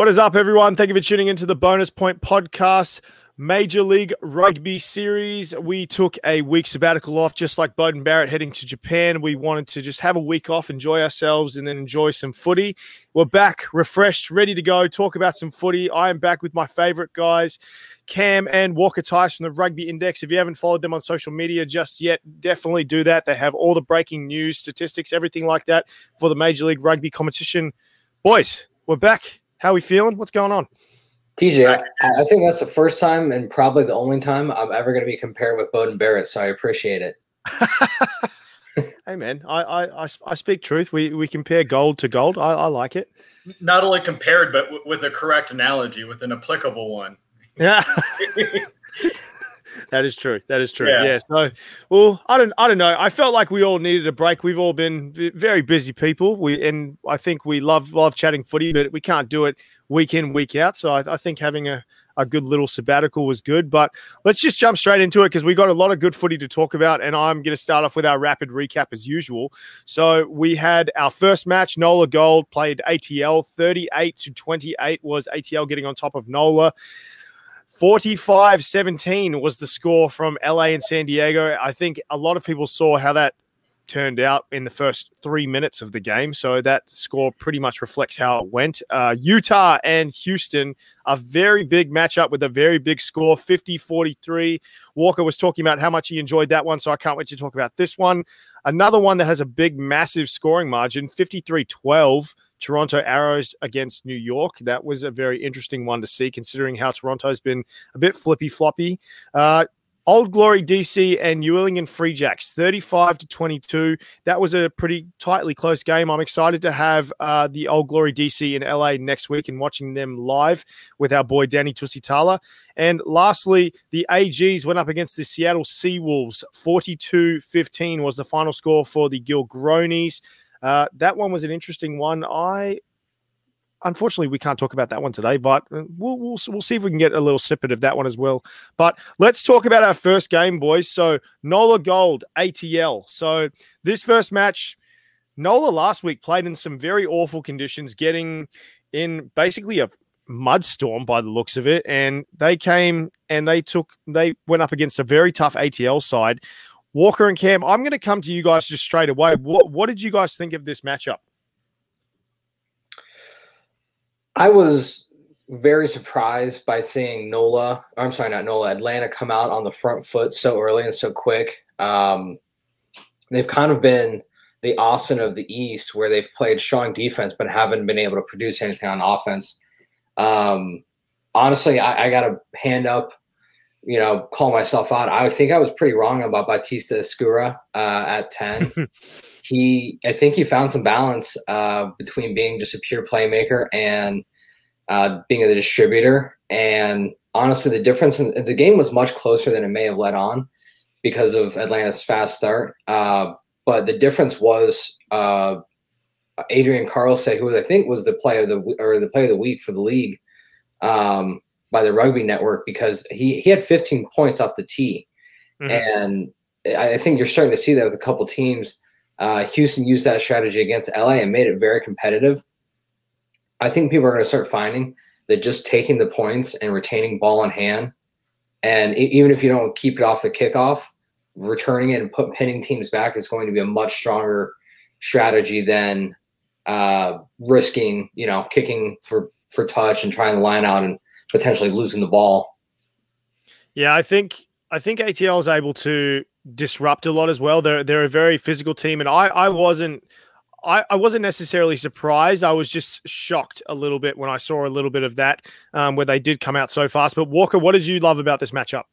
What is up, everyone? Thank you for tuning into the Bonus Point Podcast Major League Rugby Series. We took a week sabbatical off, just like Beauden Barrett heading to Japan. We wanted to just have a week off, enjoy ourselves, and then enjoy some footy. We're back, refreshed, ready to go, talk about some footy. I am back with my favorite guys, Cam and Walker Tice from the Rugby Index. If you haven't followed them on social media just yet, definitely do that. They have all the breaking news, statistics, everything like that for the Major League Rugby competition. Boys, we're back. How are we feeling? What's going on? TJ, I think that's the first time and probably the only time I'm ever going to be compared with Beauden Barrett, so I appreciate it. Hey, man, I speak truth. We compare gold to gold. I like it. Not only compared, but with a correct analogy, with an applicable one. Yeah. That is true. That is true. Yeah. So, well, I don't know. I felt like we all needed a break. We've all been very busy people. And I think we love chatting footy, but we can't do it week in, week out. So I think having a good little sabbatical was good. But let's just jump straight into it because we got a lot of good footy to talk about. And I'm going to start off with our rapid recap as usual. So we had our first match. Nola Gold played ATL. 38-28 was ATL getting on top of Nola. 45-17 was the score from LA and San Diego. I think a lot of people saw how that turned out in the first 3 minutes of the game. So that score pretty much reflects how it went. Utah and Houston, a very big matchup with a very big score, 50-43. Walker was talking about how much he enjoyed that one, so I can't wait to talk about this one. Another one that has a big, massive scoring margin, 53-12. Toronto Arrows against New York. That was a very interesting one to see, considering how Toronto's been a bit flippy-floppy. Old Glory DC and New England Free Jacks, 35-22. That was a pretty tightly close game. I'm excited to have the Old Glory DC in LA next week and watching them live with our boy Danny Tusitala. And lastly, the AGs went up against the Seattle Seawolves. 42-15 was the final score for the Gilgronis. That one was an interesting one. Unfortunately, we can't talk about that one today, but we'll see if we can get a little snippet of that one as well. But let's talk about our first game, boys. So Nola Gold, ATL. So this first match, Nola last week played in some very awful conditions, getting in basically a mud storm by the looks of it. And they came and they went up against a very tough ATL side. Walker and Cam, I'm going to come to you guys just straight away. What did you guys think of this matchup? I was very surprised by seeing Atlanta come out on the front foot so early and so quick. They've kind of been the Austin of the East, where they've played strong defense but haven't been able to produce anything on offense. Honestly, I got to hand up, call myself out. I think I was pretty wrong about Batista Escura at 10. I think he found some balance between being just a pure playmaker and being a distributor. And honestly, the difference in the game was much closer than it may have let on because of Atlanta's fast start. But the difference was Adrian Carlson, who I think was the player of the week for the league by the Rugby Network, because he had 15 points off the tee. Mm-hmm. And I think you're starting to see that with a couple teams. Houston used that strategy against LA and made it very competitive. I think people are going to start finding that just taking the points and retaining ball in hand, and even if you don't keep it off the kickoff, returning it and pinning teams back is going to be a much stronger strategy than risking, kicking for touch and trying to line out and potentially losing the ball. Yeah, I think ATL is able to disrupt a lot as well. They're a very physical team, and I wasn't necessarily surprised. I was just shocked a little bit when I saw a little bit of that where they did come out so fast. But Walker, what did you love about this matchup?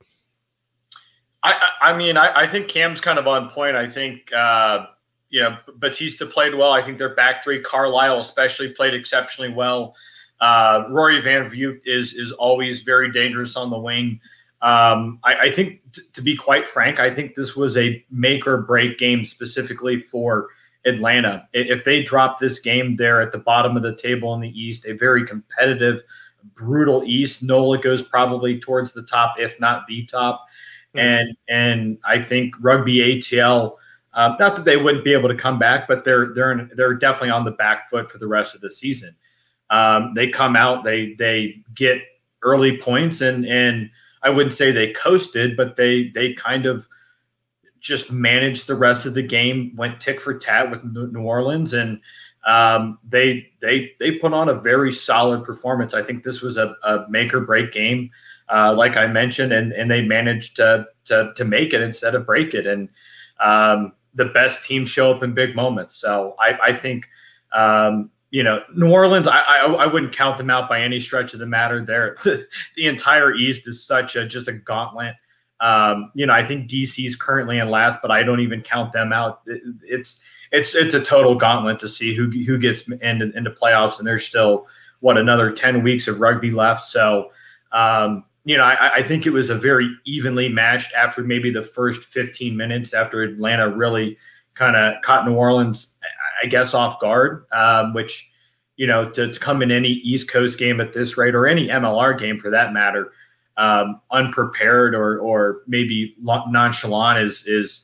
I think Cam's kind of on point. I think Batista played well. I think their back three, Carlisle especially, played exceptionally well. Rory Van Vliet is always very dangerous on the wing. I think, to be quite frank, I think this was a make or break game specifically for Atlanta. If they drop this game, they're at the bottom of the table in the East, a very competitive, brutal East. Nola goes probably towards the top, if not the top. Mm-hmm. And I think Rugby ATL, not that they wouldn't be able to come back, but they're definitely on the back foot for the rest of the season. They come out, they get early points, and I wouldn't say they coasted, but they kind of just managed the rest of the game, went tick for tat with New Orleans, and they put on a very solid performance. I think this was a make or break game, like I mentioned, and they managed to make it instead of break it. And the best teams show up in big moments. So I think New Orleans, I wouldn't count them out by any stretch of the matter. The entire East is such just a gauntlet. I think DC is currently in last, but I don't even count them out. It's a total gauntlet to see who gets into playoffs, and there's still another 10 weeks of rugby left. So, I think it was a very evenly matched after maybe the first 15 minutes after Atlanta really kind of caught New Orleans, I guess, off guard, which, to come in any East Coast game at this rate, or any MLR game for that matter, unprepared or maybe nonchalant is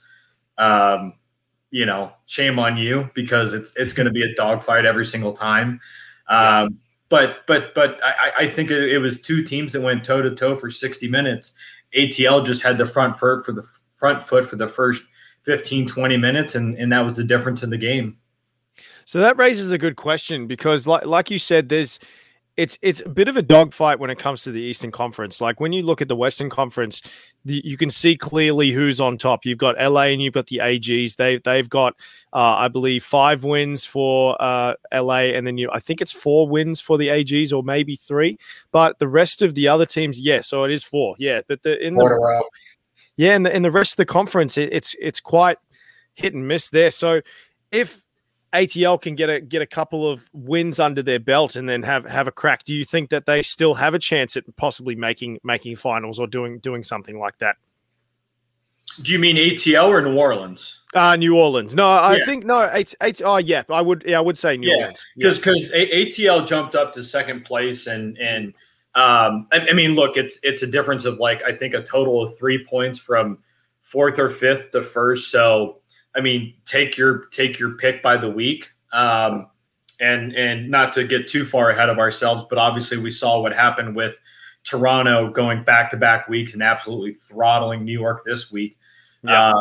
shame on you, because it's going to be a dogfight every single time. But I think it was two teams that went toe to toe for 60 minutes. ATL just had the front foot for the first 15, 20 minutes, and that was the difference in the game. So that raises a good question, because like you said, it's a bit of a dogfight when it comes to the Eastern Conference. Like when you look at the Western Conference, you can see clearly who's on top. You've got LA and you've got the AGs. They've got, I believe, 5 wins for LA, and then I think it's 4 wins for the AGs, or maybe 3. But the rest of the other teams, so it is 4. Yeah, but in the rest of the conference, it's quite hit and miss there. So if ATL can get a couple of wins under their belt and then have a crack, do you think that they still have a chance at possibly making finals or doing something like that? Do you mean ATL or New Orleans? New Orleans. No, I think no. I would say New Orleans. Because ATL jumped up to second place, and I mean, look, it's a difference of I think a total of 3 points from 4th or 5th to 1st. So, I mean, take your pick by the week, and not to get too far ahead of ourselves, but obviously we saw what happened with Toronto going back-to-back weeks and absolutely throttling New York this week. Yeah.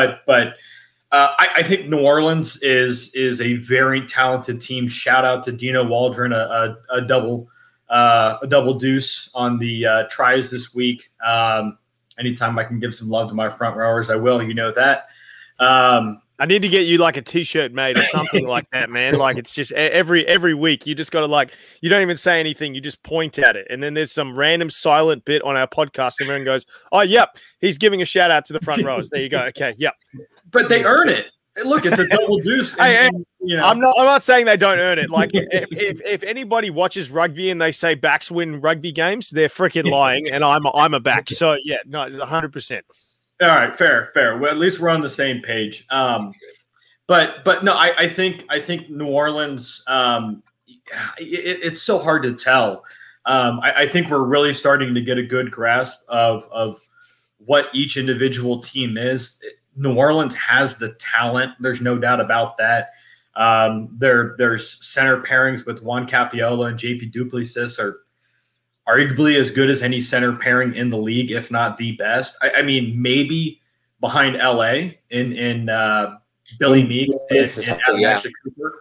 I think New Orleans is a very talented team. Shout out to Dino Waldron, a double deuce on the tries this week. Anytime I can give some love to my front rowers, I will. You know that. I need to get you like a t-shirt made or something like that, man. Like it's just every week you just got to you don't even say anything. You just point at it. And then there's some random silent bit on our podcast. And everyone goes, oh, yep. He's giving a shout out to the front rows. There you go. Okay. Yep. But they earn it. Look, it's a double deuce. I'm not saying they don't earn it. Like if anybody watches rugby and they say backs win rugby games, they're freaking lying. And I'm a back. So yeah, no, 100%. All right, fair. Well, at least we're on the same page. But no, I think New Orleans. It's so hard to tell. I think we're really starting to get a good grasp of what each individual team is. New Orleans has the talent. There's no doubt about that. There's center pairings with Juan Capiola and JP Duplessis are arguably as good as any center pairing in the league, if not the best. I mean, maybe behind LA in Billy Meeks and Adamasia Cooper.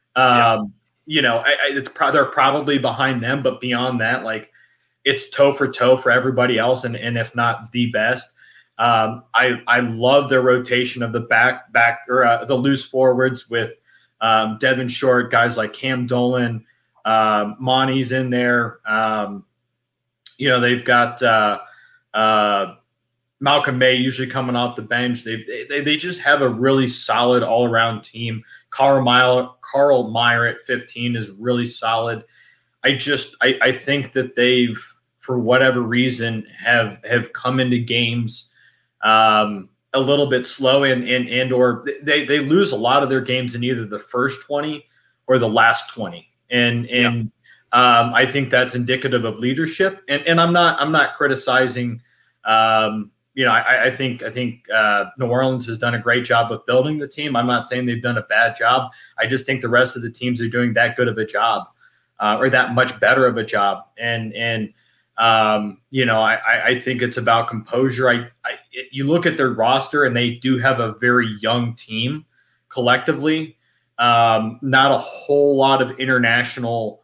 They're probably behind them, but beyond that, it's toe for toe for everybody else, and if not the best. I love their rotation of the back or the loose forwards with Devin Short, guys like Cam Dolan, Monty's in there. They've got Malcolm May usually coming off the bench. They just have a really solid all around team. Carl Meyer at 15 is really solid. I think that they've, for whatever reason, have come into games a little bit slow and or they lose a lot of their games in either the first 20 or the last 20. I think that's indicative of leadership, and I'm not criticizing. I think New Orleans has done a great job of building the team. I'm not saying they've done a bad job. I just think the rest of the teams are doing that good of a job. or that much better of a job. And you know, I think it's about composure. You look at their roster, and they do have a very young team collectively. Not a whole lot of international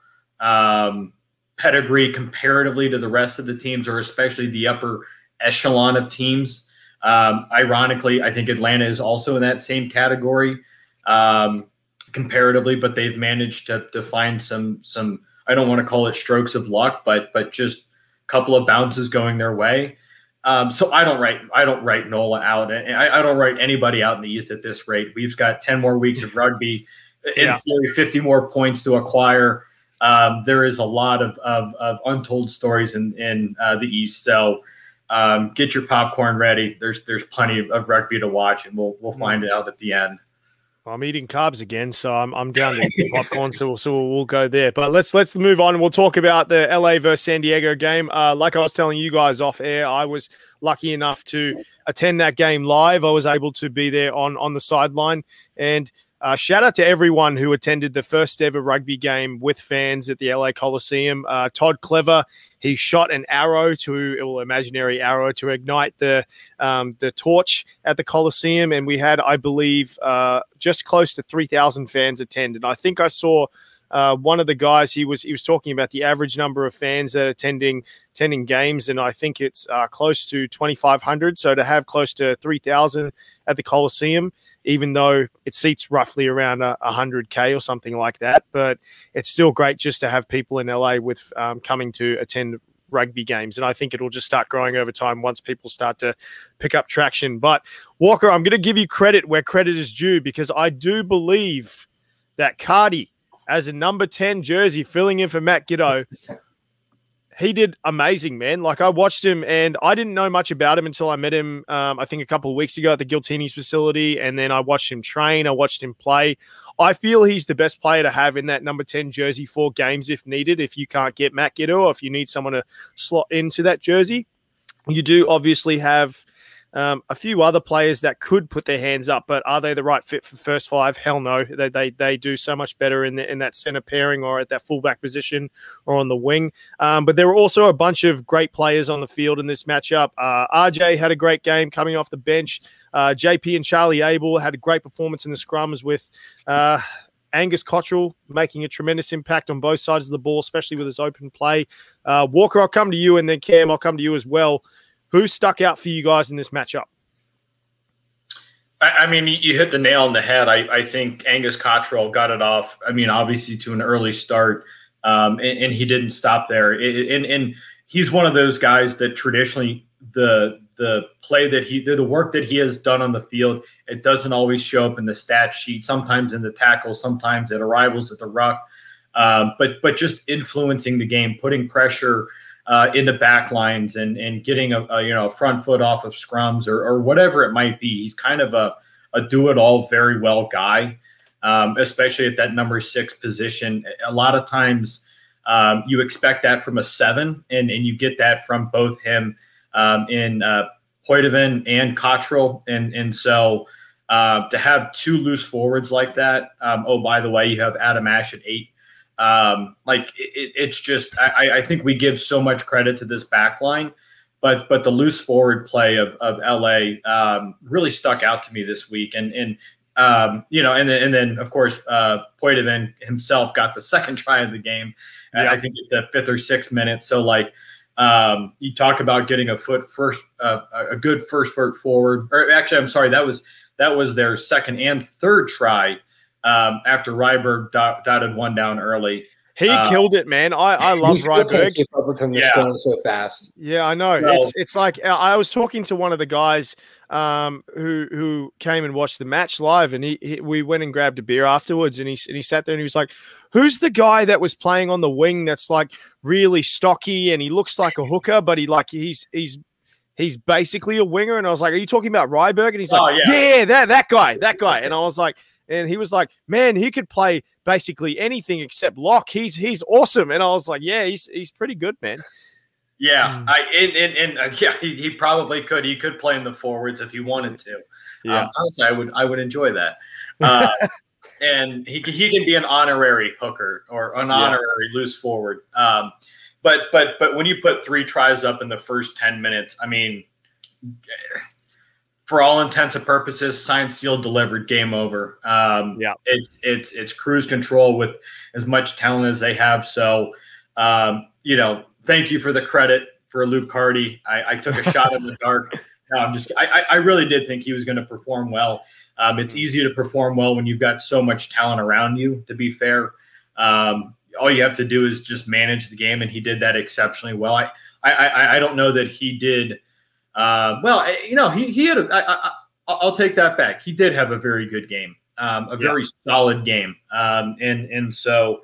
pedigree comparatively to the rest of the teams, or especially the upper echelon of teams. Ironically, I think Atlanta is also in that same category comparatively, but they've managed to find some, I don't want to call it strokes of luck, but just a couple of bounces going their way. So I don't write NOLA out, and I don't write anybody out in the East at this rate. We've got 10 more weeks of rugby, in theory, 50 more points to acquire. There is a lot of untold stories in the East. So get your popcorn ready. There's plenty of rugby to watch, and we'll find it out at the end. I'm eating carbs again, so I'm down to eat popcorn, so we'll go there. But let's move on, and we'll talk about the LA versus San Diego game. Like I was telling you guys off air, I was lucky enough to attend that game live. I was able to be there on the sideline, and shout out to everyone who attended the first ever rugby game with fans at the LA Coliseum. Todd Clever, he shot an arrow imaginary arrow to ignite the torch at the Coliseum, and we had, I believe, just close to 3,000 fans attend. And I think I saw one of the guys, he was talking about the average number of fans that are attending games, and I think it's close to 2,500. So to have close to 3,000 at the Coliseum, even though it seats roughly around 100K or something like that, but it's still great just to have people in LA with coming to attend rugby games. And I think it'll just start growing over time once people start to pick up traction. But Walker, I'm going to give you credit where credit is due, because I do believe that Cardi, as a number 10 jersey, filling in for Matt Giteau, he did amazing, man. Like, I watched him, and I didn't know much about him until I met him, I think a couple of weeks ago at the Giltini's facility, and then I watched him train. I watched him play. I feel he's the best player to have in that number 10 jersey for games if needed. If you can't get Matt Giteau, or if you need someone to slot into that jersey, you do obviously have a few other players that could put their hands up, but are they the right fit for first five? Hell no. They do so much better in that center pairing, or at that fullback position, or on the wing. But there were also a bunch of great players on the field in this matchup. RJ had a great game coming off the bench. JP and Charlie Abel had a great performance in the scrums, with Angus Cottrell making a tremendous impact on both sides of the ball, especially with his open play. Walker, I'll come to you, and then Cam, I'll come to you as well. Who stuck out for you guys in this matchup? I mean, you hit the nail on the head. I think Angus Cottrell got it off, I mean, obviously to an early start, and he didn't stop there. And he's one of those guys that traditionally the play that the work that he has done on the field, it doesn't always show up in the stat sheet, sometimes in the tackle, sometimes it arrivals at the ruck, but just influencing the game, putting pressure in the back lines, and getting a front foot off of scrums, or whatever it might be. He's kind of a do-it-all very well guy, especially at that number 6 position. A lot of times you expect that from a 7, and you get that from both him in Poitevin and Cottrell. And so to have 2 loose forwards like that, oh, by the way, you have Adam Ash at 8. It's just, I think we give so much credit to this back line, but the loose forward play of LA really stuck out to me this week. And then of course, Poitevin himself got the second try of the game. Yeah. I think at the 5th or 6th minute. So you talk about getting a good first foot forward, or actually, I'm sorry, that was their second and third try. After Ryberg dotted one down early. He killed it, man. I love Ryberg. Keep up with him. They're scoring so fast. Yeah, I know. Well, it's like, I was talking to one of the guys who came and watched the match live, and we went and grabbed a beer afterwards, and he sat there and he was like, "Who's the guy that was playing on the wing that's like really stocky and he looks like a hooker, but he's basically a winger?" And I was like, "Are you talking about Ryberg?" And he's like, "Yeah, that guy." And I was like. And he was like, "Man, he could play basically anything except lock. He's awesome." And I was like, "Yeah, he's pretty good, man." Yeah, he probably could. He could play in the forwards if he wanted to. Yeah, honestly, I would enjoy that. and he can be an honorary hooker or an honorary loose forward. But when you put 3 tries up in the first 10 minutes, I mean, for all intents and purposes, signed, sealed, delivered, game over. It's cruise control with as much talent as they have. So, thank you for the credit for Luke Hardy. I took a shot in the dark. No, I really did think he was going to perform well. It's easy to perform well when you've got so much talent around you, to be fair. All you have to do is just manage the game, and he did that exceptionally well. I don't know that he did he had I'll take that back. He did have a very good game, very solid game. So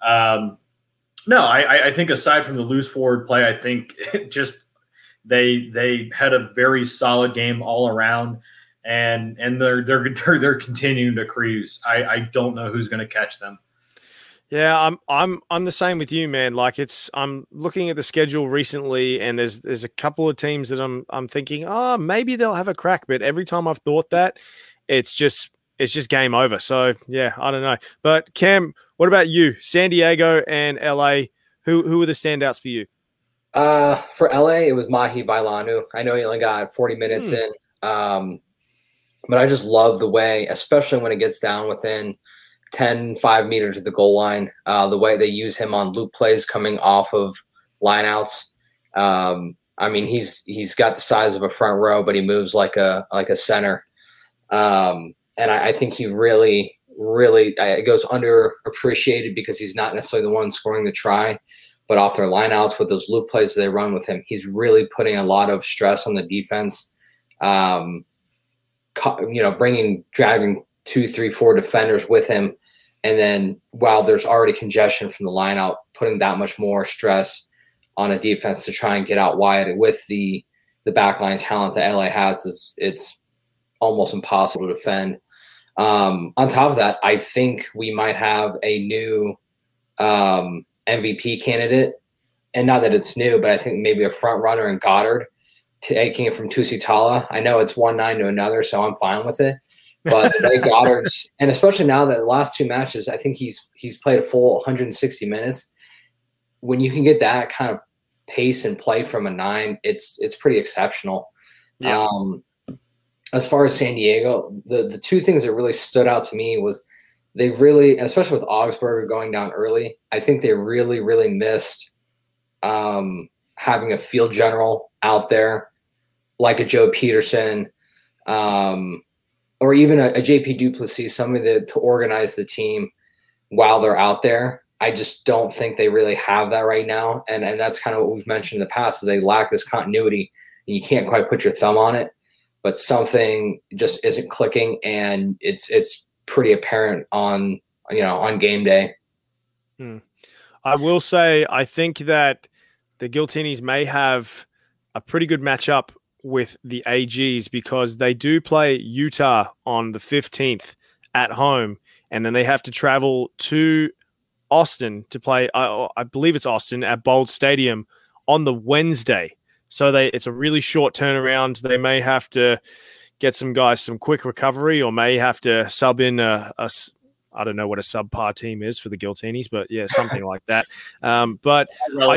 I think aside from the loose forward play, I think just they had a very solid game all around, and they're continuing to cruise. I don't know who's going to catch them. Yeah, I'm the same with you, man. Like I'm looking at the schedule recently, and there's a couple of teams that I'm thinking, maybe they'll have a crack, but every time I've thought that, it's just game over. So yeah, I don't know. But Cam, what about you? San Diego and LA, who are the standouts for you? For LA, it was Mahi Bailanu. I know he only got 40 minutes in, but I just love the way, especially when it gets down within 5 meters of the goal line, the way they use him on loop plays coming off of lineouts. I mean, he's got the size of a front row, but he moves like a center. And I think he really it goes underappreciated because he's not necessarily the one scoring the try, but off their lineouts with those loop plays they run with him, he's really putting a lot of stress on the defense. Dragging 2, 3, 4 defenders with him. And then while there's already congestion from the line out, putting that much more stress on a defense to try and get out wide with the backline talent that LA has, it's almost impossible to defend. On top of that, I think we might have a new MVP candidate. And not that it's new, but I think maybe a front runner in Goddard, taking it from Tusitala. I know it's 1-9 to another, so I'm fine with it. But Goddard's, and especially now that the last 2 matches, I think he's played a full 160 minutes. When you can get that kind of pace and play from a 9, it's pretty exceptional. Yeah. As far as San Diego, the 2 things that really stood out to me was they really, and especially with Augsburger going down early, I think they really, really missed having a field general out there like a Joe Peterson, or even a JP Duplessis, somebody to organize the team while they're out there. I just don't think they really have that right now. And that's kind of what we've mentioned in the past, is they lack this continuity, and you can't quite put your thumb on it, but something just isn't clicking, and it's pretty apparent on game day. I will say, I think that the Giltinis may have a pretty good matchup with the AGs, because they do play Utah on the 15th at home, and then they have to travel to Austin to play, I believe it's Austin, at Bold Stadium on the Wednesday. So it's a really short turnaround. They may have to get some guys some quick recovery, or may have to sub in I don't know what a subpar team is for the Giltinis, but yeah, something like that. But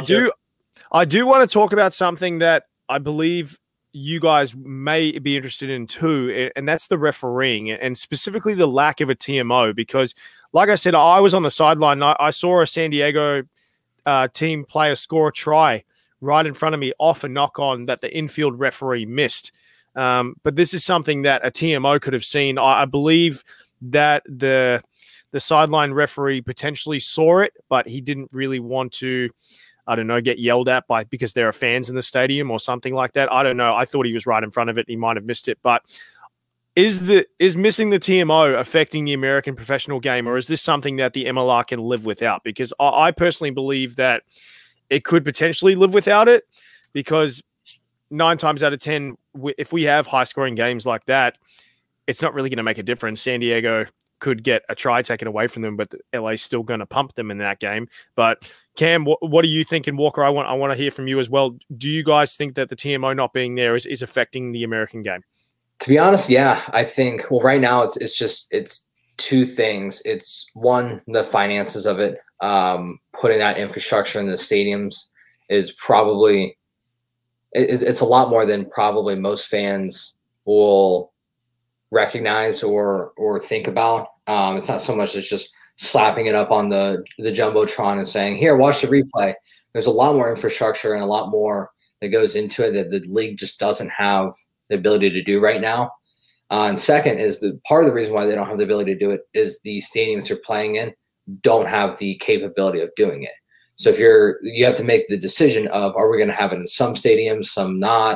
I do want to talk about something that I believe you guys may be interested in too, and that's the refereeing, and specifically the lack of a TMO, because like I said, I was on the sideline. I saw a San Diego team player score a try right in front of me off a knock-on that the infield referee missed. But this is something that a TMO could have seen. I believe that the sideline referee potentially saw it, but he didn't really want to, I don't know, get yelled at because there are fans in the stadium or something like that. I don't know. I thought he was right in front of it. He might have missed it. But is missing the TMO affecting the American professional game, or is this something that the MLR can live without? Because I personally believe that it could potentially live without it, because 9 times out of 10, if we have high-scoring games like that, it's not really going to make a difference. San Diego could get a try taken away from them, but LA's still going to pump them in that game. But Cam, what are you thinking, Walker? I want to hear from you as well. Do you guys think that the TMO not being there is affecting the American game? To be honest, yeah, I think. Well, right now it's two things. It's one, the finances of it. Putting that infrastructure in the stadiums is probably it's a lot more than probably most fans will recognize or think about. It's not so much as just slapping it up on the jumbotron and saying, "Here, watch the replay." There's a lot more infrastructure and a lot more that goes into it that the league just doesn't have the ability to do right now. And second is the part of the reason why they don't have the ability to do it is the stadiums they're playing in don't have the capability of doing it. So if you have to make the decision of, are we going to have it in some stadiums, some not?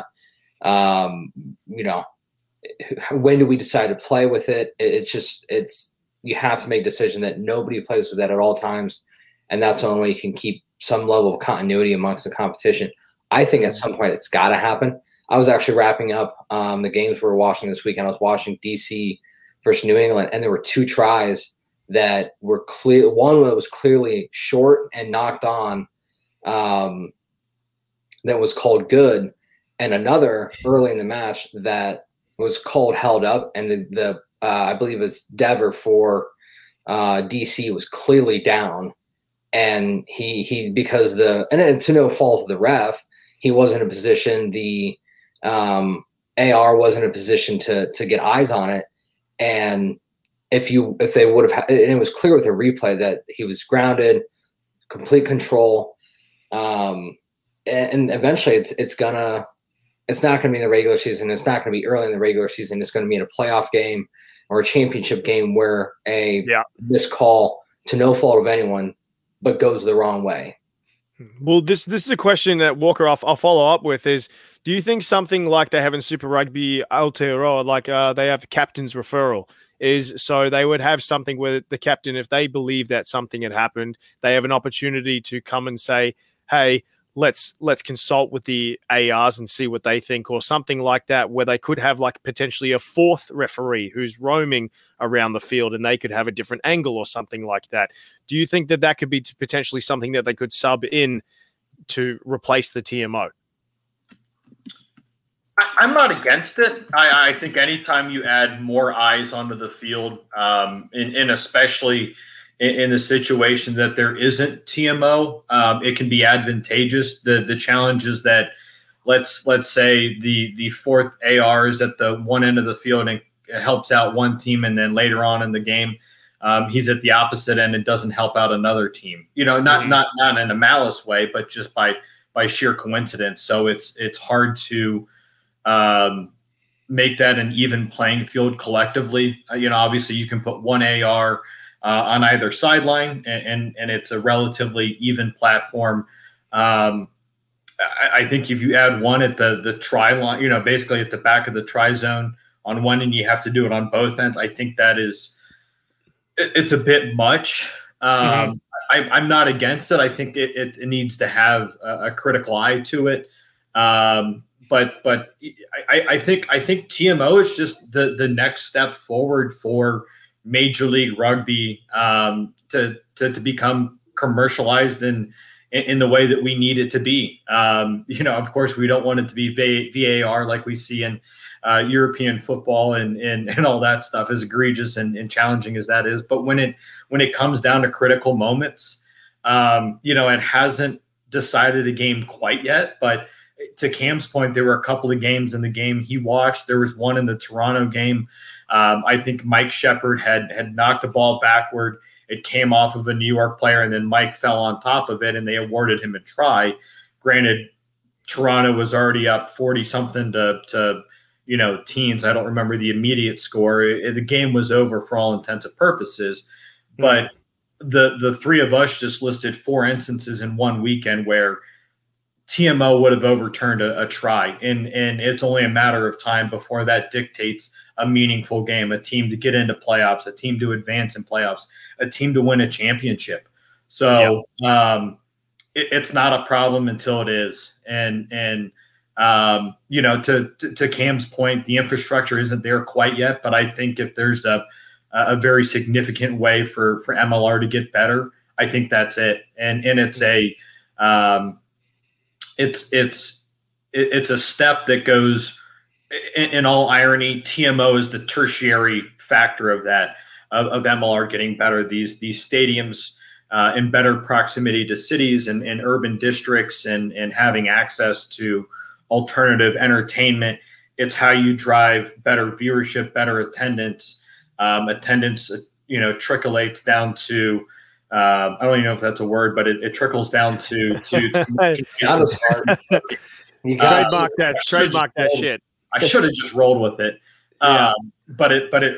When do we decide to play with it? You have to make a decision that nobody plays with that at all times. And that's the only way you can keep some level of continuity amongst the competition. I think at some point it's got to happen. I was actually wrapping up the games we were watching this weekend. I was watching DC versus New England, and there were two tries that were clear. One that was clearly short and knocked on that was called good, and another early in the match that was called held up, and the I believe it was Dever for DC was clearly down, and he because and to no fault of the ref, he wasn't in a position. The AR wasn't in a position to get eyes on it, and if they would have, and it was clear with the replay that he was grounded, complete control, and eventually it's not going to be in the regular season. It's not going to be early in the regular season. It's going to be in a playoff game or a championship game where missed call to no fault of anyone, but goes the wrong way. Well, this is a question that Walker I'll follow up with is, do you think something like they have in Super Rugby Aotearoa, like they have captain's referral, is so they would have something where the captain, if they believe that something had happened, they have an opportunity to come and say, hey, let's consult with the ARs and see what they think, or something like that, where they could have like potentially a fourth referee who's roaming around the field and they could have a different angle or something like that. Do you think that could be potentially something that they could sub in to replace the TMO? I'm not against it. I think anytime you add more eyes onto the field, and especially in the situation that there isn't TMO, it can be advantageous. The challenge is that let's say the fourth AR is at the one end of the field and it helps out one team, and then later on in the game, he's at the opposite end and doesn't help out another team. Not in a malice way, but just by sheer coincidence. So it's hard to make that an even playing field collectively. Obviously you can put one AR on either sideline, and it's a relatively even platform. I think if you add one at the try line, basically at the back of the try zone on one end, you have to do it on both ends. I think it's a bit much. I'm not against it. I think it needs to have a critical eye to it. But I think TMO is just the next step forward for Major League Rugby to become commercialized in the way that we need it to be. Of course, we don't want it to be VAR like we see in European football and all that stuff, as egregious and challenging as that is. But when it comes down to critical moments, it hasn't decided a game quite yet, but to Cam's point, there were a couple of games in the game he watched. There was one in the Toronto game. I think Mike Shepard had knocked the ball backward. It came off of a New York player, and then Mike fell on top of it, and they awarded him a try. Granted, Toronto was already up 40-something to teens. I don't remember the immediate score. The game was over for all intents and purposes. But the three of us just listed 4 instances in one weekend where TMO would have overturned a try, and it's only a matter of time before that dictates a meaningful game, a team to get into playoffs, a team to advance in playoffs, a team to win a championship. So it's not a problem until it is. And to Cam's point, the infrastructure isn't there quite yet, but I think if there's a very significant way for MLR to get better, I think that's it. And it's it's a step that goes, in all irony, TMO is the tertiary factor of that. of MLR getting better. These stadiums in better proximity to cities and urban districts, and having access to alternative entertainment. It's how you drive better viewership, better attendance. Attendance, trickles down to, I don't even know if that's a word, but it trickles down to trademark that shit. I should have just rolled with it. Yeah. But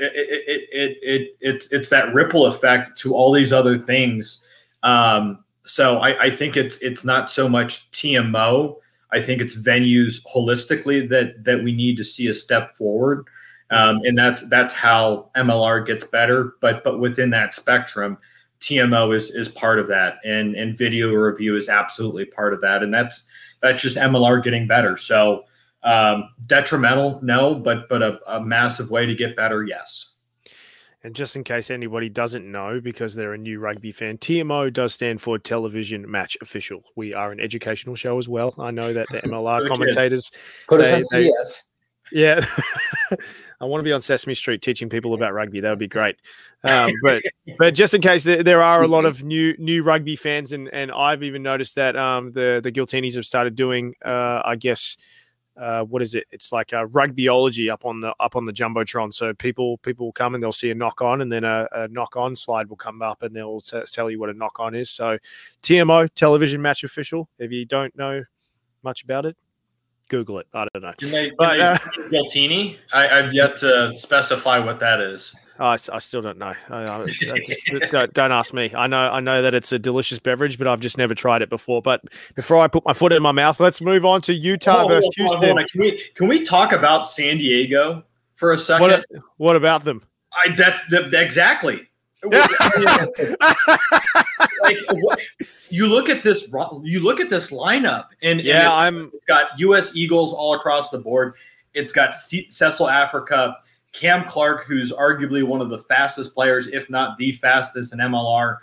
it's that ripple effect to all these other things. So I think it's not so much TMO. I think it's venues holistically that we need to see a step forward. And that's how MLR gets better. But within that spectrum, TMO is part of that, and video review is absolutely part of that. And that's just MLR getting better. So detrimental, no, but a massive way to get better, yes. And just in case anybody doesn't know, because they're a new rugby fan, TMO does stand for Television Match Official. We are an educational show as well. I know that the MLR commentators put us on CBS. Yeah, I want to be on Sesame Street teaching people about rugby. That would be great. But just in case, there are a lot of new rugby fans, and I've even noticed that the Giltinis have started doing, I guess. What is it? It's like a rugbyology up on the jumbotron. So people will come and they'll see a knock on, and then a knock on slide will come up, and they'll tell you what a knock on is. So TMO, Television Match Official. If you don't know much about it, Google it. I don't know. Giltini? I've yet to specify what that is. I still don't know. Don't ask me. I know that it's a delicious beverage, but I've just never tried it before. But before I put my foot in my mouth, let's move on to Utah versus Houston. Can we talk about San Diego for a second? What about them? Exactly. You look at this lineup, and it's got U.S. Eagles all across the board. It's got Cecil Africa, Cam Clark, who's arguably one of the fastest players, if not the fastest in MLR.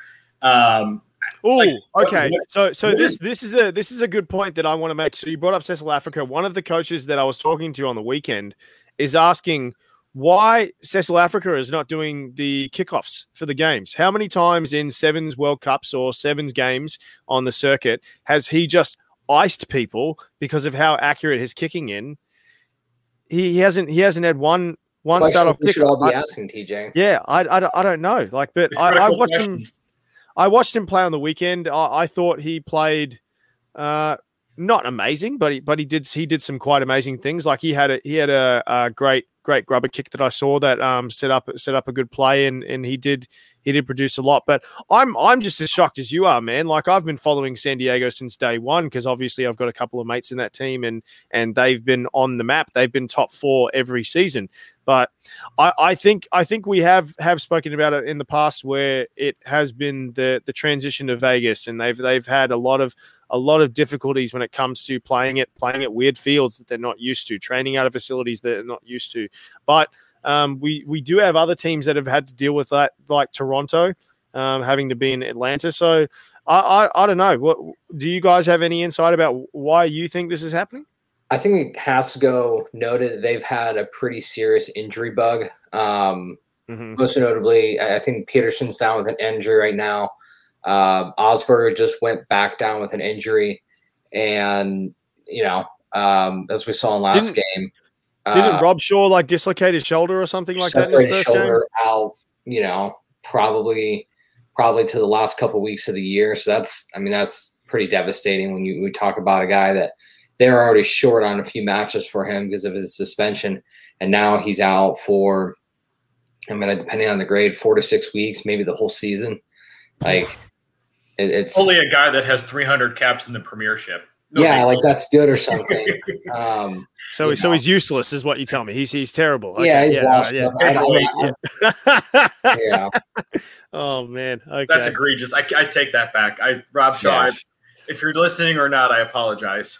Okay. So this is a good point that I want to make. So you brought up Cecil Africa. One of the coaches that I was talking to on the weekend is asking why Cecil Africa is not doing the kickoffs for the games. How many times in Sevens World Cups or Sevens games on the circuit has he just iced people because of how accurate his kicking in? He hasn't had one start off. We should all be asking TJ. Yeah, I don't know. But I watched him. I watched him play on the weekend. I thought he played not amazing, but he did some quite amazing things. Like he had a great grubber kick that I saw that set up a good play, and he did produce a lot. But I'm just as shocked as you are, man. Like I've been following San Diego since day one, because obviously I've got a couple of mates in that team, and they've been on the map. They've been top 4 every season. But I think we have spoken about it in the past, where it has been the transition to Vegas, and they've had a lot of difficulties when it comes to playing at weird fields that they're not used to, training out of facilities that they're not used to. But we do have other teams that have had to deal with that, like Toronto, having to be in Atlanta. So I don't know. What do you guys have any insight about why you think this is happening? I think Hasco noted that they've had a pretty serious injury bug. Most notably, I think Peterson's down with an injury right now. Osberger just went back down with an injury, and as we saw in last game, didn't Rob Shaw dislocate his shoulder or something like that in his first shoulder game? Out, probably to the last couple of weeks of the year. So that's pretty devastating when we talk about a guy that they're already short on a few matches for him because of his suspension, and now he's out for, depending on the grade, 4 to 6 weeks, maybe the whole season. It's only a guy that has 300 caps in the Premiership. That's good or something. So he's useless, is what you tell me. He's terrible. Okay, yeah, he's washed up. Yeah. Oh man, okay. That's egregious. I take that back. Rob Shaw. Yes. If you're listening or not, I apologize.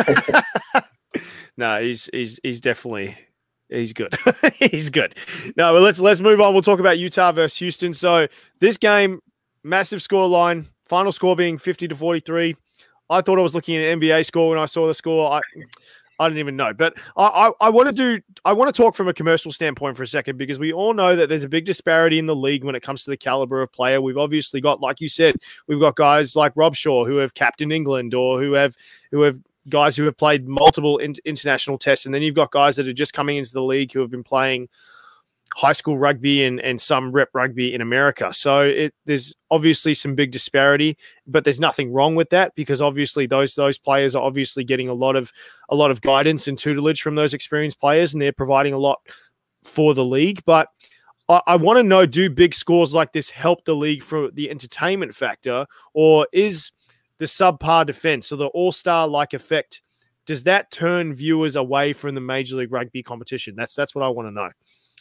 No, he's definitely he's good. He's good. No, but let's move on. We'll talk about Utah versus Houston. So this game, massive score line, final score being 50-43. I thought I was looking at an NBA score when I saw the score. I don't even know. But I want to talk from a commercial standpoint for a second, because we all know that there's a big disparity in the league when it comes to the caliber of player. We've obviously got, like you said, we've got guys like Rob Shaw who have captained England, or who have guys who have played multiple international tests, and then you've got guys that are just coming into the league who have been playing high school rugby and some rep rugby in America. So there's obviously some big disparity, but there's nothing wrong with that, because obviously those players are obviously getting a lot of guidance and tutelage from those experienced players, and they're providing a lot for the league. But I want to know, do big scores like this help the league for the entertainment factor, or is the subpar defense, so the all-star like effect, does that turn viewers away from the Major League Rugby competition? That's what I want to know.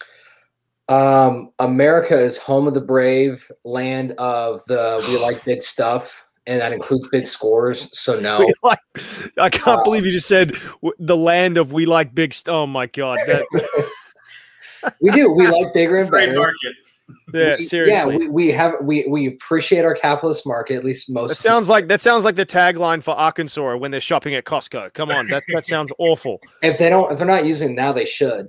America is home of the brave, land of the we like big stuff, and that includes big scores. So no, I can't believe you just said the land of we like big stuff. Oh my god, we do. We like bigger and better. Great market. Yeah, seriously. Yeah, we appreciate our capitalist market, at least most. That sounds like the tagline for Arkansas when they're shopping at Costco. Come on, that sounds awful. If they're not using it now, they should.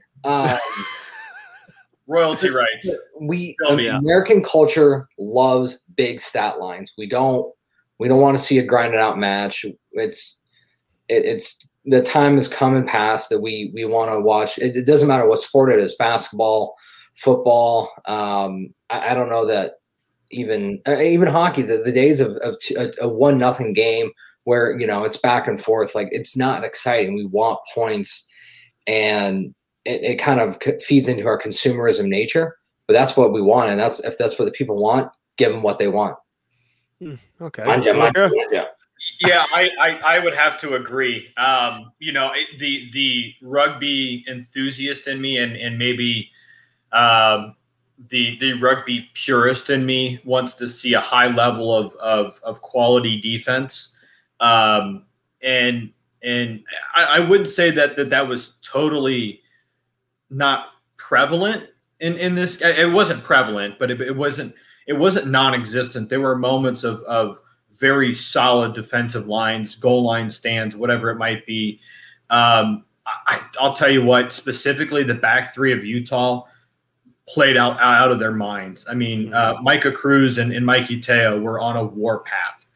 Royalty rights. American culture loves big stat lines. We don't want to see a grinded out match. It's the time has come and passed that we want to watch. It doesn't matter what sport it is, basketball, football. I don't know that even hockey, the days of a 1-0 game where, it's back and forth, like, it's not exciting. We want points, and it kind of feeds into our consumerism nature, but that's what we want. And if that's what the people want, give them what they want. Okay. Yeah, I would have to agree. The rugby enthusiast in me and maybe the rugby purist in me wants to see a high level of quality defense. And I wouldn't say that was totally not prevalent in this. It wasn't prevalent, but it wasn't non-existent. There were moments of very solid defensive lines, goal line stands, whatever it might be. I'll tell you what, specifically the back three of Utah played out of their minds. I mean, Micah Cruz and Mikey Teo were on a warpath.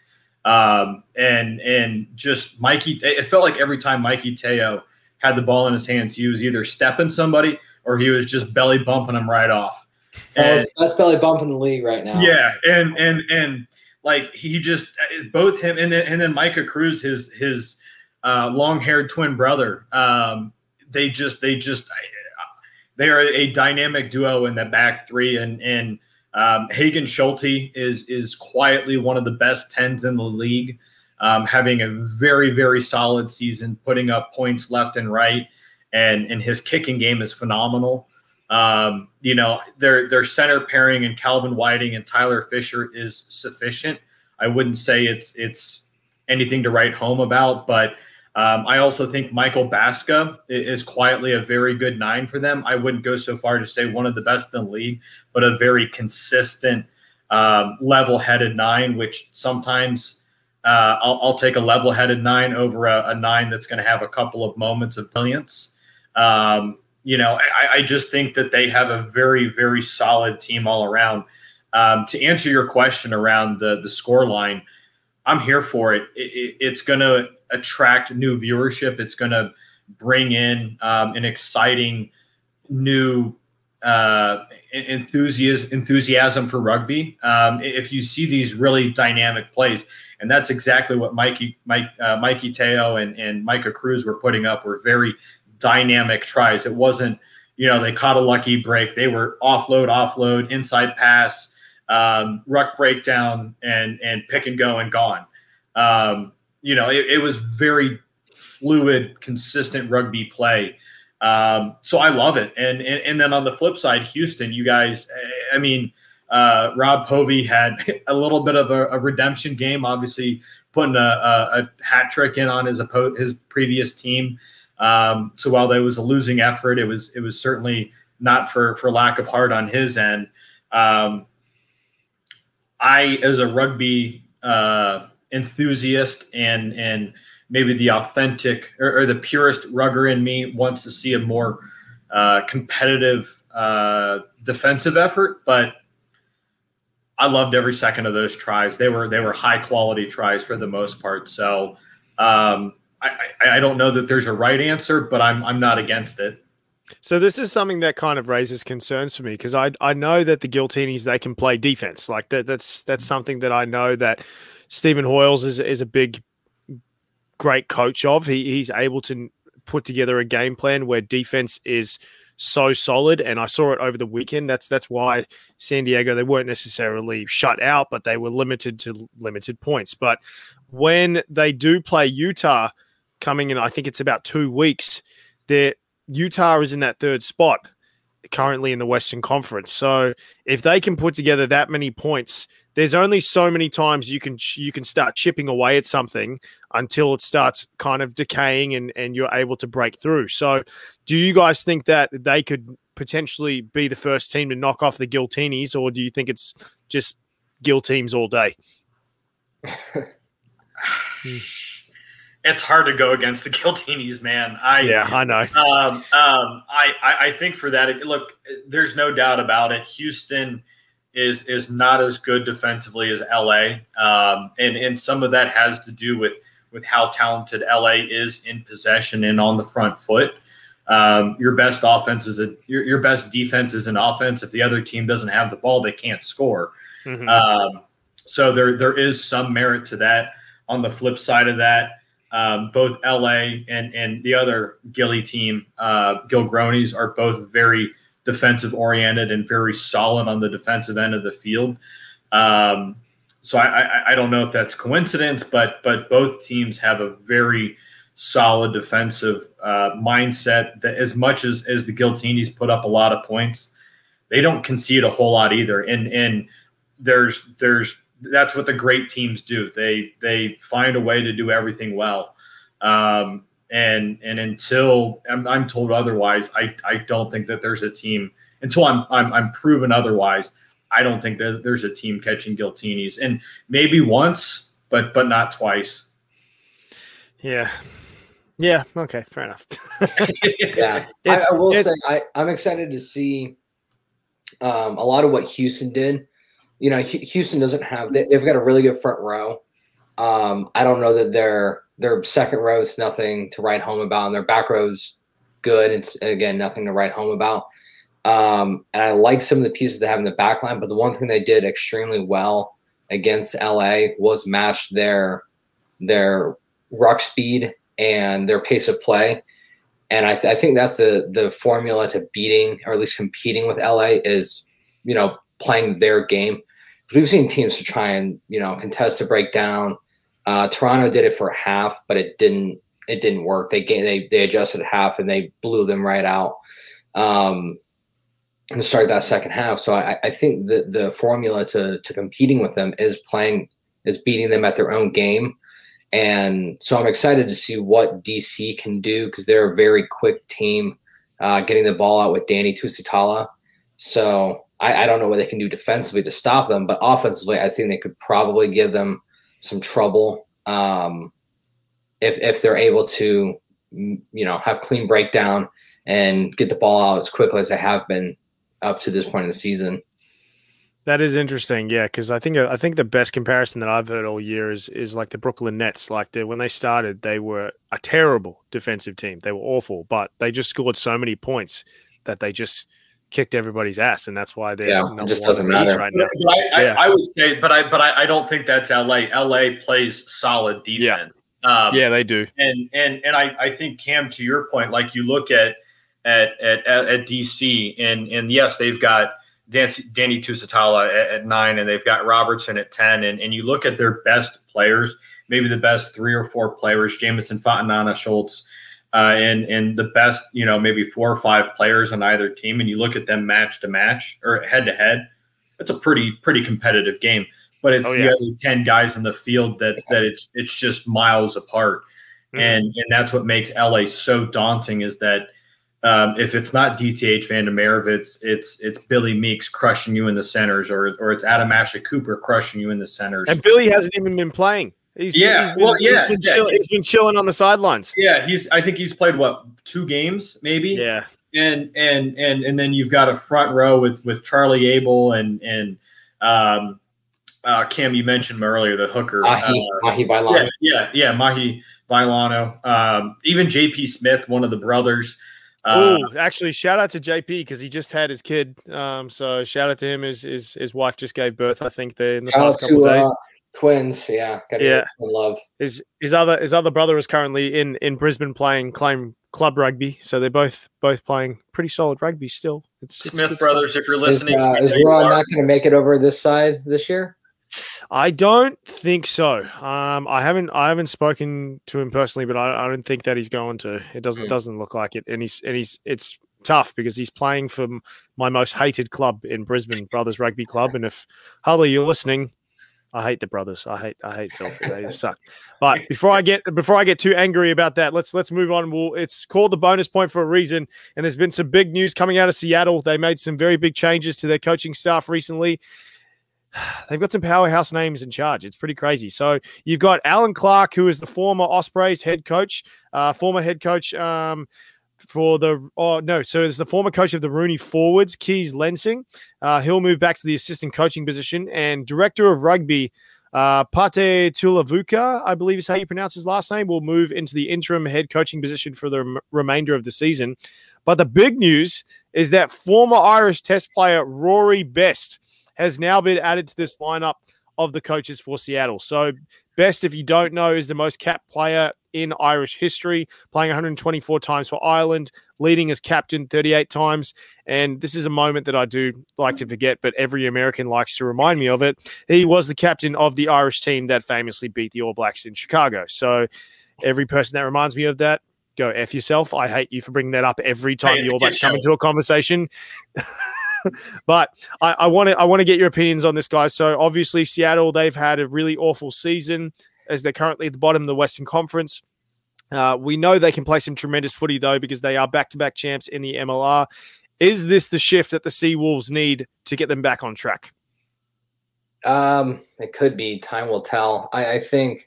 And just Mikey, it felt like every time Mikey Teo had the ball in his hands, he was either stepping somebody or he was just belly bumping them right off. And best belly bump in the league right now. Yeah, and like he just both him and then Micah Cruz, his long-haired twin brother. They are a dynamic duo in that back three, and Hagen Schulte is quietly one of the best 10s in the league. Having a very, very solid season, putting up points left and right, and his kicking game is phenomenal. Their center pairing in Calvin Whiting and Tyler Fisher is sufficient. I wouldn't say it's anything to write home about, but I also think Michael Baska is quietly a very good 9 for them. I wouldn't go so far to say one of the best in the league, but a very consistent, level-headed 9, which sometimes I'll take a level-headed 9 over a 9 that's going to have a couple of moments of brilliance. I just think that they have a very, very solid team all around. To answer your question around the score line, I'm here for it. It's going to attract new viewership. It's going to bring in an exciting new enthusiasm for rugby. If you see these really dynamic plays, and that's exactly what Mikey Teo and Micah Cruz were putting up, were very dynamic tries. It wasn't, they caught a lucky break. They were offload, inside pass, ruck breakdown, and pick and go and gone. It was very fluid, consistent rugby play. So I love it. And then on the flip side, Houston, you guys, Rob Povey had a little bit of a redemption game, obviously putting a hat trick in on his previous team. So while there was a losing effort, it was certainly not for lack of heart on his end. I, as a rugby enthusiast and maybe the authentic or the purest rugger in me wants to see a more competitive defensive effort, but I loved every second of those tries. They were high quality tries for the most part. So I don't know that there's a right answer, but I'm not against it. So this is something that kind of raises concerns for me, because I know that the Giltinis, they can play defense. Like that's something that I know that Stephen Hoyles is a big, great coach of. He's able to put together a game plan where defense is so solid, and I saw it over the weekend. That's why San Diego, they weren't necessarily shut out, but they were limited to limited points. But when they do play Utah coming in, I think it's about 2 weeks, Utah is in that third spot currently in the Western Conference. So if they can put together that many points, there's only so many times you can start chipping away at something until it starts kind of decaying and you're able to break through. So do you guys think that they could potentially be the first team to knock off the Giltinis, or do you think it's just Gil teams all day? It's hard to go against the Giltinis, man. I know. I think for that, look, there's no doubt about it. Houston is not as good defensively as LA, and some of that has to do with how talented LA is in possession and on the front foot. Your best offense is your best defense is an offense. If the other team doesn't have the ball, they can't score. Mm-hmm. So there is some merit to that. On the flip side of that, both LA and the other Gilly team, Gilgronis, are both very defensive oriented and very solid on the defensive end of the field. So I don't know if that's coincidence, but both teams have a very solid defensive mindset. That as much as the Giltinis put up a lot of points, they don't concede a whole lot either. And there's that's what the great teams do. They find a way to do everything well. And until I'm told otherwise, I don't think that there's a team, until I'm proven otherwise. I don't think that there's a team catching Giltinis, and maybe once, but not twice. Yeah. Okay. Fair enough. Yeah. I will say I'm excited to see a lot of what Houston did. You know, Houston doesn't have, they've got a really good front row. I don't know that their second row is nothing to write home about, and their back row's good. It's, again, nothing to write home about. And I like some of the pieces they have in the back line, but the one thing they did extremely well against LA was match their ruck speed and their pace of play. And I think that's the formula to beating, or at least competing with LA, is, you know, playing their game. We've seen teams to try and, you know, contest a breakdown. Toronto did it for half, but it didn't work. They adjusted half and they blew them right out and start that second half. So I think the formula to competing with them is beating them at their own game. And so I'm excited to see what DC can do, because they're a very quick team, getting the ball out with Danny Tusitala. So I don't know what they can do defensively to stop them, but offensively, I think they could probably give them some trouble if they're able to, you know, have clean breakdown and get the ball out as quickly as they have been up to this point in the season. That is interesting, yeah, because I think the best comparison that I've heard all year is like the Brooklyn Nets. Like when they started, they were a terrible defensive team. They were awful, but they just scored so many points that they just kicked everybody's ass, and that's why they're it just doesn't matter right now. I would say, but I don't think that's LA. LA plays solid defense. Yeah, they do. And I think, Cam, to your point, like you look at DC, and yes, they've got Danny Tusitala at 9, and they've got Robertson at 10, and you look at their best players, maybe the best 3 or 4 players, Jamison Fontanana, Schultz, and the best, you know, maybe 4 or 5 players on either team, and you look at them match to match or head to head, it's a pretty competitive game. But it's the other 10 guys in the field that it's just miles apart, and that's what makes LA so daunting, is that if it's not DTH Vandermeer, if it's Billy Meeks crushing you in the centers, or it's Adam Asher Cooper crushing you in the centers, and Billy hasn't even been playing. He's been chilling on the sidelines. Yeah, I think he's played 2 games maybe. Yeah, and then you've got a front row with Charlie Abel and Cam. You mentioned him earlier, the hooker Mahi Bailano. Yeah, Mahi Bailano. Even JP Smith, one of the brothers. Actually, shout out to JP because he just had his kid. So shout out to him. His wife just gave birth. I think in the past couple of days. Twins, yeah. Love. His other brother is currently in Brisbane playing club rugby. So they're both playing pretty solid rugby still. It's Smith brothers, if you're listening, is Ron not going to make it over this side this year? I don't think so. I haven't spoken to him personally, but I don't think that he's going to. It doesn't look like it, and it's tough because he's playing for my most hated club in Brisbane, Brothers Rugby Club. And if Harley, you're listening, I hate the Brothers. I hate Filthy. They suck. But before I get too angry about that, let's move on. It's called the bonus point for a reason, and there's been some big news coming out of Seattle. They made some very big changes to their coaching staff recently. They've got some powerhouse names in charge. It's pretty crazy. So you've got Alan Clark, who is the former Ospreys head coach, former head coach so it's the former coach of the Rooney Forwards, Kees Lensing. He'll move back to the assistant coaching position, and director of rugby, Pate Tulavuka, I believe is how you pronounce his last name, will move into the interim head coaching position for the remainder of the season. But the big news is that former Irish Test player Rory Best has now been added to this lineup of the coaches for Seattle. So Best, if you don't know, is the most capped player in Irish history, playing 124 times for Ireland, leading as captain 38 times. And this is a moment that I do like to forget, but every American likes to remind me of it. He was the captain of the Irish team that famously beat the All Blacks in Chicago. So every person that reminds me of that, go F yourself. I hate you for bringing that up every time the All Blacks come into a conversation. But I want to get your opinions on this, guys. So obviously Seattle, they've had a really awful season as they're currently at the bottom of the Western Conference. We know they can play some tremendous footy, though, because they are back-to-back champs in the MLR. Is this the shift that the Seawolves need to get them back on track? It could be. Time will tell. I think,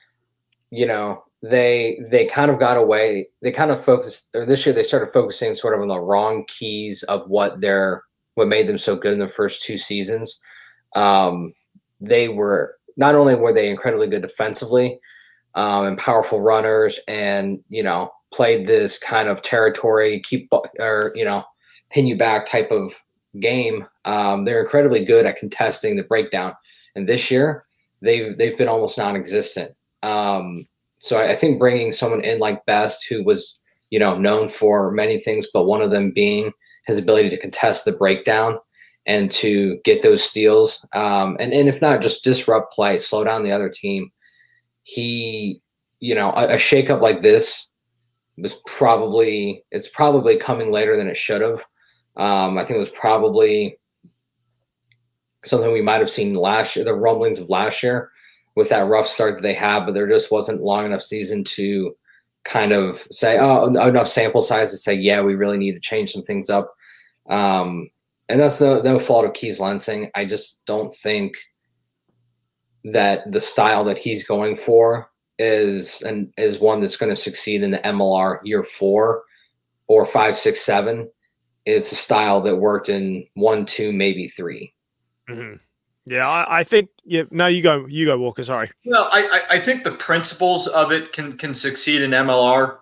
they kind of got away. They kind of focused, or this year they started focusing sort of on the wrong keys of what made them so good in the first 2 seasons. They were not only were they incredibly good defensively and powerful runners, and played this kind of territory pin you back type of game. They're incredibly good at contesting the breakdown, and this year they've been almost non-existent. So I think bringing someone in like Best, who was known for many things, but one of them being his ability to contest the breakdown and to get those steals. And if not, just disrupt play, slow down the other team. A shakeup like this it's probably coming later than it should have. I think it was probably something we might have seen last year, the rumblings of last year with that rough start that they had, but there just wasn't long enough season to kind of say, enough sample size to say, yeah, we really need to change some things up. And that's no fault of Kees Lensing. I just don't think that the style that he's going for is one that's going to succeed in the MLR year 4 or 5, 6, 7. It's a style that worked in 1, 2, maybe 3. Mm-hmm. Yeah, I think. Yeah, no, you go, Walker. Sorry. Well, I think the principles of it can succeed in MLR,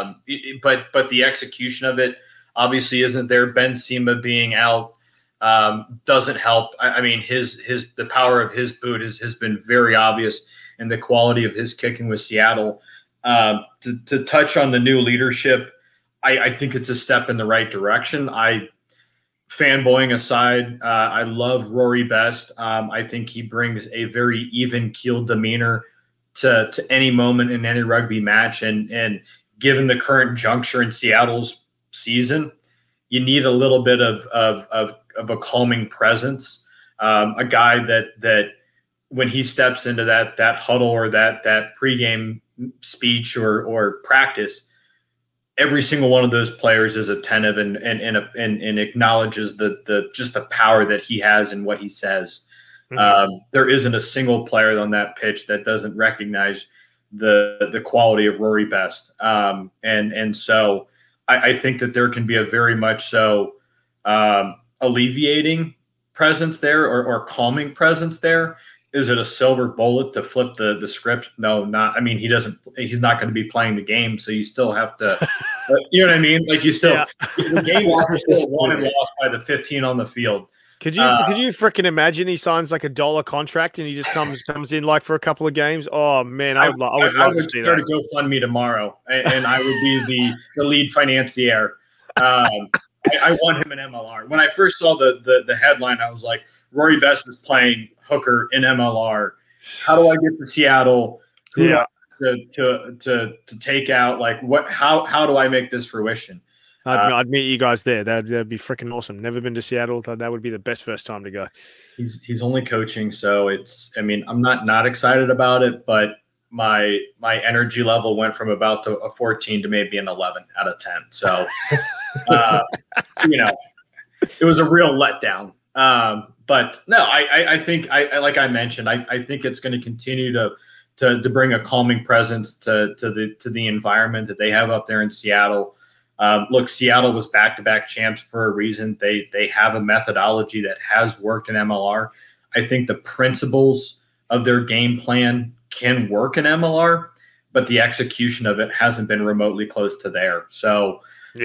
but the execution of it obviously isn't there. Ben Sema being out doesn't help. I mean, the power of his boot has been very obvious, and the quality of his kicking with Seattle. To touch on the new leadership, I think it's a step in the right direction. Fanboying aside, I love Rory Best. I think he brings a very even-keeled demeanor to any moment in any rugby match. And given the current juncture in Seattle's season, you need a little bit of a calming presence. A guy that when he steps into that huddle or that pregame speech or practice, every single one of those players is attentive and acknowledges the power that he has in what he says. There isn't a single player on that pitch that doesn't recognize the quality of Rory Best. And so I think that there can be a very much so alleviating presence there or calming presence there. Is it a silver bullet to flip the script? No, not. I mean, he's not going to be playing the game, so you still have to. You know what I mean? Like you still the game is still won and lost by the 15 on the field. Could you freaking imagine he signs like $1 contract and he just comes in like for a couple of games? Oh man, I would love to see that. I would start a GoFundMe tomorrow, and I would be the lead financier. I want him in MLR. When I first saw the headline, I was like, Rory Best is playing hooker in MLR. How do I get to Seattle? To take out like what? How do I make this fruition? I'd meet you guys there. That'd be freaking awesome. Never been to Seattle. That would be the best first time to go. He's only coaching, so it's. I mean, I'm not excited about it, but my energy level went from about to a 14 to maybe an 11 out of 10. So, it was a real letdown. But no, I think like I mentioned, I think it's going to continue to bring a calming presence to the environment that they have up there in Seattle. Look, Seattle was back-to-back champs for a reason. They have a methodology that has worked in MLR. I think the principles of their game plan can work in MLR, but the execution of it hasn't been remotely close to there. So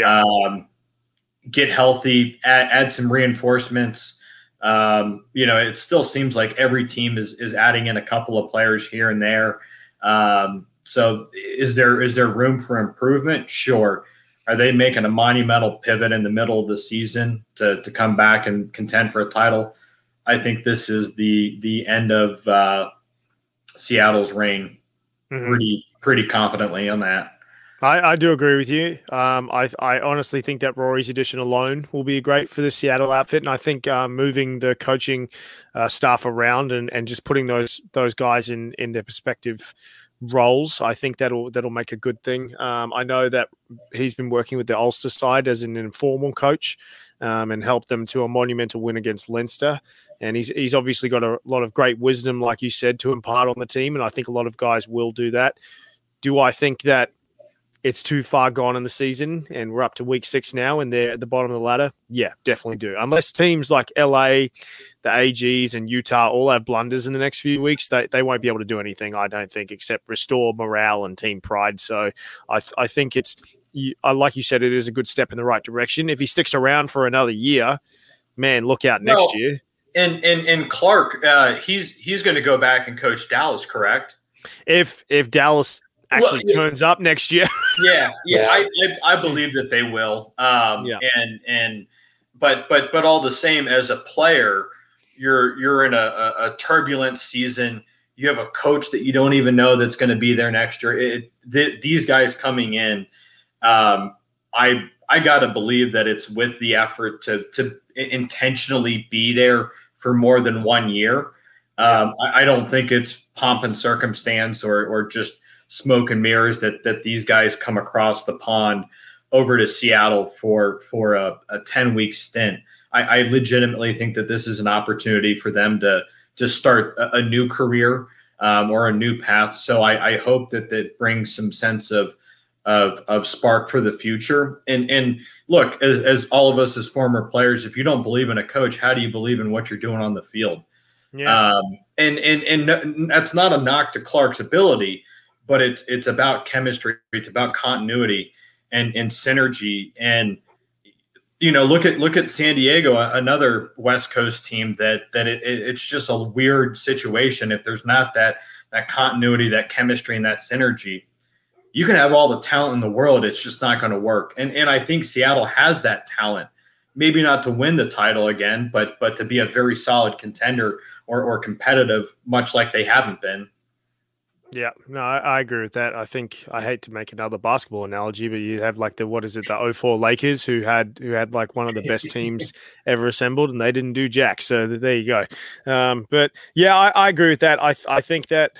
get healthy, add some reinforcements. It still seems like every team is adding in a couple of players here and there. So is there room for improvement? Sure. Are they making a monumental pivot in the middle of the season to come back and contend for a title? I think this is the end of Seattle's reign pretty confidently on that. I do agree with you. I honestly think that Rory's addition alone will be great for the Seattle outfit, and I think moving the coaching staff around and just putting those guys in their respective roles, I think that'll make a good thing. I know that he's been working with the Ulster side as an informal coach and helped them to a monumental win against Leinster, and he's obviously got a lot of great wisdom, like you said, to impart on the team, and I think a lot of guys will do that. Do I think that it's too far gone in the season and we're up to week 6 now and they're at the bottom of the ladder? Yeah, definitely do. Unless teams like LA, the AGs and Utah all have blunders in the next few weeks, they won't be able to do anything, I don't think, except restore morale and team pride. So I think it's, like you said, it is a good step in the right direction. If he sticks around for another year, man, look out next year. And Clark, he's going to go back and coach Dallas, correct? If Dallas actually turns up next year. Yeah. I believe that they will. But all the same, as a player, you're in a turbulent season. You have a coach that you don't even know that's going to be there next year. These guys coming in, I got to believe that it's with the effort to intentionally be there for more than 1 year. I don't think it's pomp and circumstance or just smoke and mirrors that these guys come across the pond over to Seattle for a 10-week stint. I legitimately think that this is an opportunity for them to start a new career or a new path. So I hope that brings some sense of spark for the future. And look, as all of us as former players, if you don't believe in a coach, how do you believe in what you're doing on the field? Yeah. And that's not a knock to Clark's ability, but it's about chemistry. It's about continuity and synergy. And, look at San Diego, another West Coast team that it's just a weird situation. If there's not that continuity, that chemistry, and that synergy, you can have all the talent in the world. It's just not going to work. And I think Seattle has that talent, maybe not to win the title again, but to be a very solid contender or competitive, much like they haven't been. Yeah, no, I agree with that. I think, I hate to make another basketball analogy, but you have like the 04 Lakers who had like one of the best teams ever assembled, and they didn't do jack. So there you go. But yeah, I agree with that. I think that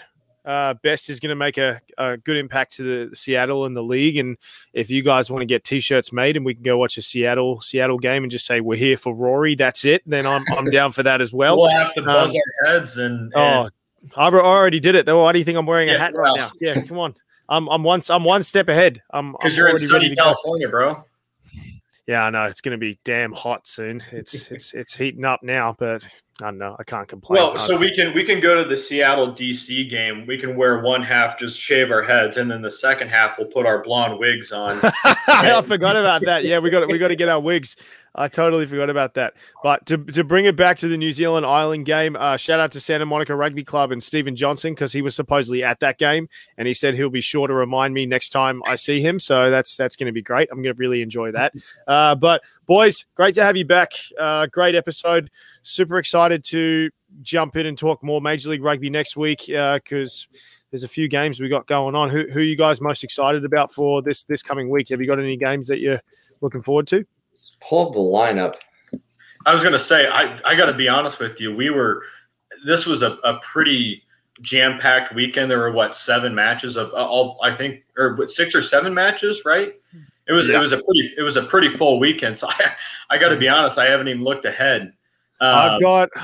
Best is going to make a good impact to the Seattle and the league. And if you guys want to get T-shirts made and we can go watch a Seattle game and just say we're here for Rory, that's it. Then I'm down for that as well. We'll have to buzz our heads and I already did it. Why do you think I'm wearing a hat right now? Yeah, come on. I'm one step ahead. Because you're in sunny California, bro. Yeah, I know it's going to be damn hot soon. It's heating up now, but I don't know. I can't complain. Well, so we can go to the Seattle DC game. We can wear one half, just shave our heads, and then the second half we'll put our blonde wigs on. I forgot about that. Yeah, we got to get our wigs. I totally forgot about that. But to bring it back to the New Zealand Island game, shout out to Santa Monica Rugby Club and Stephen Johnson, because he was supposedly at that game, and he said he'll be sure to remind me next time I see him. So that's going to be great. I'm going to really enjoy that. But boys, great to have you back. Great episode. Super excited to jump in and talk more Major League Rugby next week, because there's a few games we got going on. Who are you guys most excited about for this coming week? Have you got any games that you're looking forward to? Let's pull up the lineup. I was going to say, I got to be honest with you. This was a pretty jam-packed weekend. There were 7 matches of all, I think, or 6 or 7 matches, right? It was a pretty full weekend. So I got to be honest, I haven't even looked ahead. I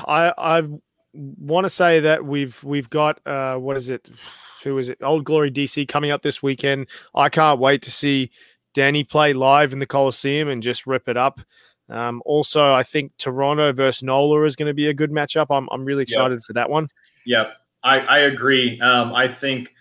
want to say that we've got what is it? Who is it? Old Glory DC coming up this weekend. I can't wait to see Danny play live in the Coliseum and just rip it up. Also, I think Toronto versus NOLA is going to be a good matchup. I'm really excited for that one. Yep, I agree. I think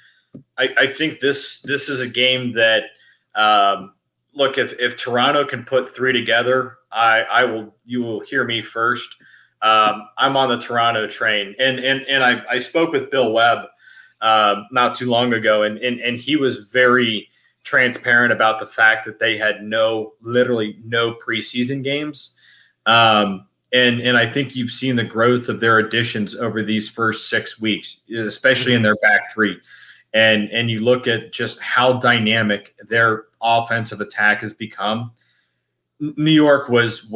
this is a game that look, if Toronto can put 3 together, you will hear me first. I'm on the Toronto train, and I spoke with Bill Webb not too long ago, and he was very transparent about the fact that they had literally no preseason games. And I think you've seen the growth of their additions over these first 6 weeks, especially in their back 3. And you look at just how dynamic their offensive attack has become. New York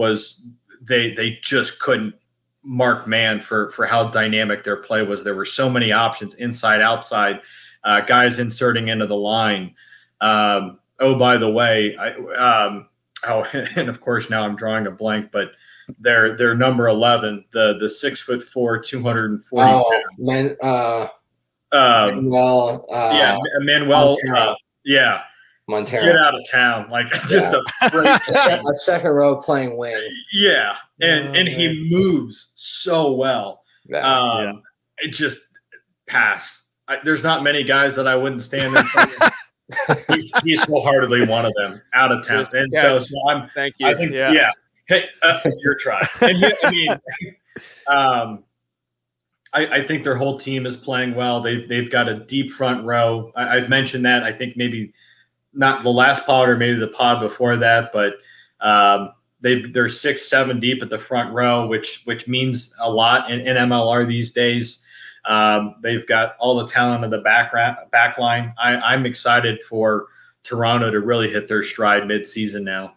they just couldn't mark man for how dynamic their play was. There were so many options, inside, outside, guys inserting into the line. By the way, and of course now I'm drawing a blank, but they're number 11, the 6'4", 240. Manuel. Manuel. Montero. Get out of town! Just a second row playing wing. Yeah, and he moves so well. It just pass. There's not many guys that I wouldn't stand in front of. He's wholeheartedly one of them, out of town. So I'm. Thank you. I think Hey, your try. And I think their whole team is playing well. They've got a deep front row. I've mentioned that. I think maybe not the last pod or maybe the pod before that, but they're 6-7 deep at the front row, which means a lot in MLR these days. They've got all the talent in the back line. I'm excited for Toronto to really hit their stride mid-season now.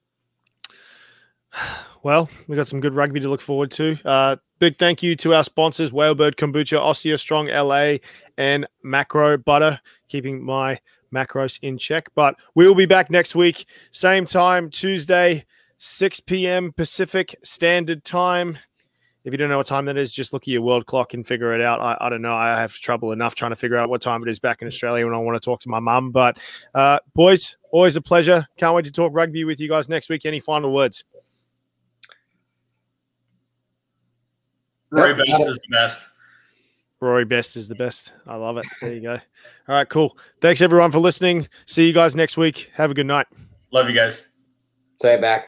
Well, we got some good rugby to look forward to. Big thank you to our sponsors, Whalebird Kombucha, OsteoStrong LA, and Macro Butter, keeping my macros in check. But we'll be back next week, same time, Tuesday, 6 p.m. Pacific Standard Time. If you don't know what time that is, just look at your world clock and figure it out. I don't know. I have trouble enough trying to figure out what time it is back in Australia when I want to talk to my mum. But boys, always a pleasure. Can't wait to talk rugby with you guys next week. Any final words? Rory Best is the best. Rory Best is the best. I love it. There you go. All right, cool. Thanks, everyone, for listening. See you guys next week. Have a good night. Love you guys. Say it back.